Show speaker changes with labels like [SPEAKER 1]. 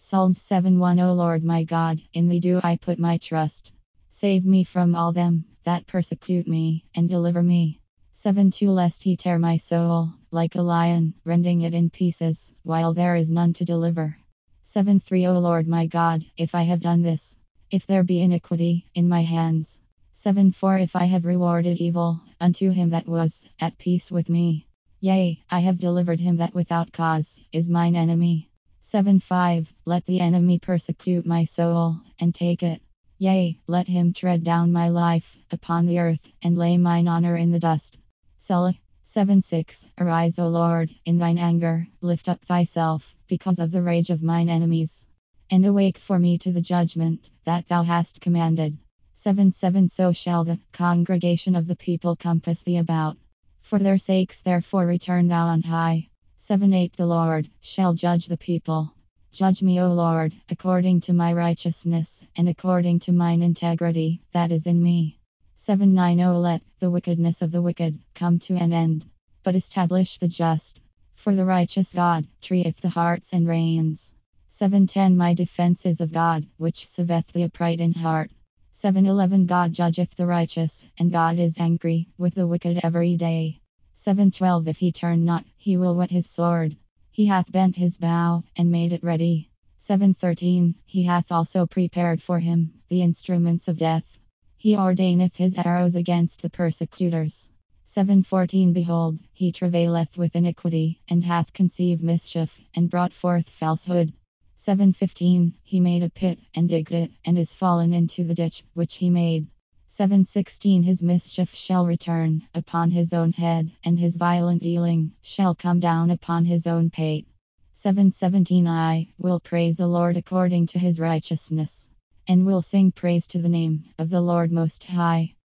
[SPEAKER 1] Psalms 7:1. O Lord my God, in thee do I put my trust. Save me from all them that persecute me, and deliver me. 7:2. Lest he tear my soul like a lion, rending it in pieces, while there is none to deliver. 7:3. O Lord my God, if I have done this, if there be iniquity in my hands. 7:4. If I have rewarded evil unto him that was at peace with me, yea, I have delivered him that without cause is mine enemy. 7:5. Let the enemy persecute my soul, and take it. Yea, let him tread down my life upon the earth, and lay mine honor in the dust. Selah. 7:6. Arise, O Lord, in thine anger, lift up thyself, because of the rage of mine enemies. And awake for me to the judgment that thou hast commanded. 7:7. So shall the congregation of the people compass thee about. For their sakes therefore return thou on high. 7:8. The Lord shall judge the people. Judge me, O Lord, according to my righteousness, and according to mine integrity that is in me. 7:9. O let the wickedness of the wicked come to an end, but establish the just. For the righteous God treateth the hearts and reins. 7:10. My defense is of God, which saveth the upright in heart. 7:11. God judgeth the righteous, and God is angry with the wicked every day. 7:12. If he turn not, he will whet his sword. He hath bent his bow, and made it ready. 7:13. He hath also prepared for him the instruments of death. He ordaineth his arrows against the persecutors. 7:14. Behold, he travaileth with iniquity, and hath conceived mischief, and brought forth falsehood. 7:15. He made a pit, and digged it, and is fallen into the ditch which he made. 7:16. His mischief shall return upon his own head, and his violent dealing shall come down upon his own pate. 7:17. I will praise the Lord according to his righteousness, and will sing praise to the name of the Lord Most High.